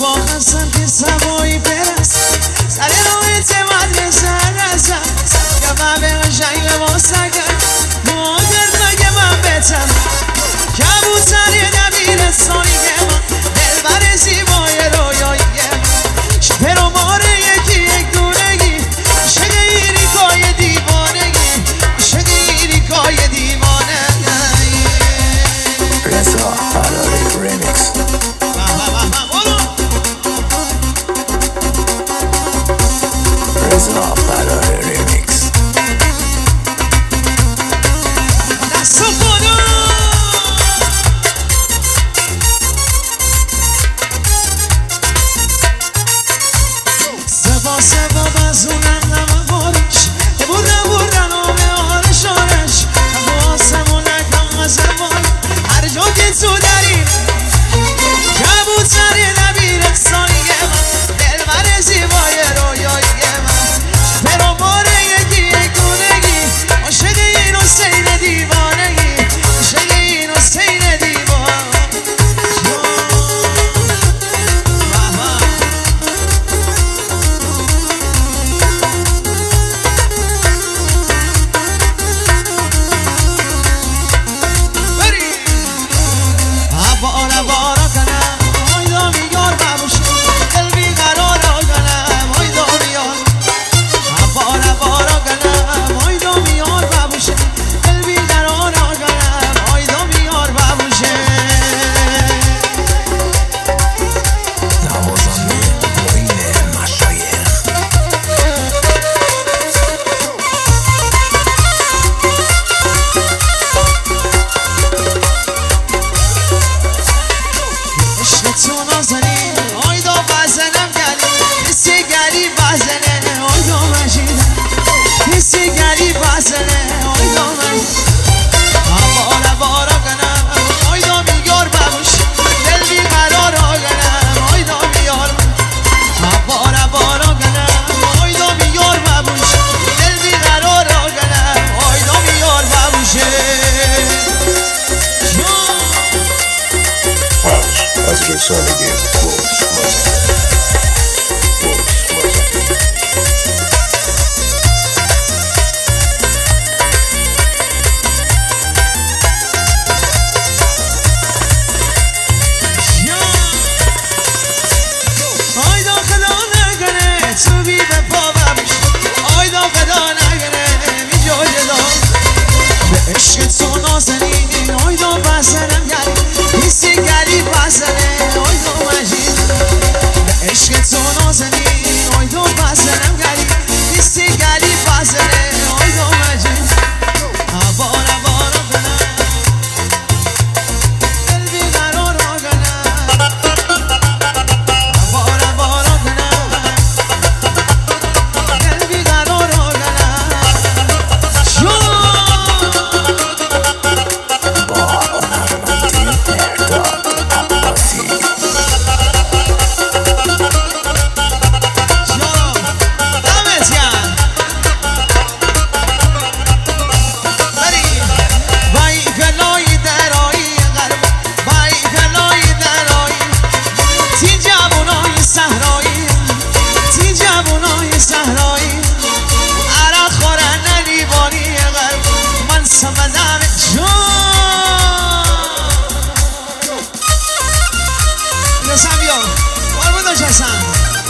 با خستم که سوایی برسم سر راه اعتماد رسم گمه به قشنگ لباس نکرد مادر مگه من بتم کبوتر یه دبیرستانی که من دلبر زیبای رویایی من شپر و ماره یکی یک دونگی عشق ایریکای دیوانگی عشق ایریکای دیوانگی رضا فراری ریمیکس رضا فراری ریمیکس دست و خدا سبا سبا بزونم نمه بارش بردن و به آرش آرش حواسمو نکن از زمان هر جا که تو داریم کبوتر دبیرستانی من دلبر زیبای رویایی من شپر و ماره یکی یک دونگی عاشق این حسین دیوانگی عاشق این حسین دیوانگی بارا بارا کنم آیدا میگار ببوشه دل بیقرار کنم آیدا میار بارا بارا کنم آیدا میار ببوشه دل بیقرار کنم آیدا میار ببوشه نوازنده معین مشایخ عشق تو نازنی آیدا بزنم گلی حسی گلی بزنه آیدا مجیدم حسی گلی بزنه آیدا مجیدم بارا بارا کنم آیدا میگار ببوش دل بیقرار کنم آیدا میار بارا بارا کنم آیدا میار ببوش دل بیقرار کنم آیدا میار ببوشه از رسانه آیدا خدا نکنه تو بی به پا ببوش آیدا خدا نکنه میجا جدا به عشق تو نازنین آیدا بزنم گلی حسی گلی بزنه آیدا مجید به عشق تو نازنین آیدا بزنم گلی حسی گلی بزنه آیدا مجید بارا بارا کنم دل بیقرار کنم بارا بارا کنم دل بیقرار کنم با هنرمندی ارداد عباسی دمت گرم بری وای فلای درایی قلب وای فلای درایی تی جوونای صحرایی تی جوونای صحرایی عرق خورن لیوانی قلب من سمدم جان رسم بیا بار بوداش هستم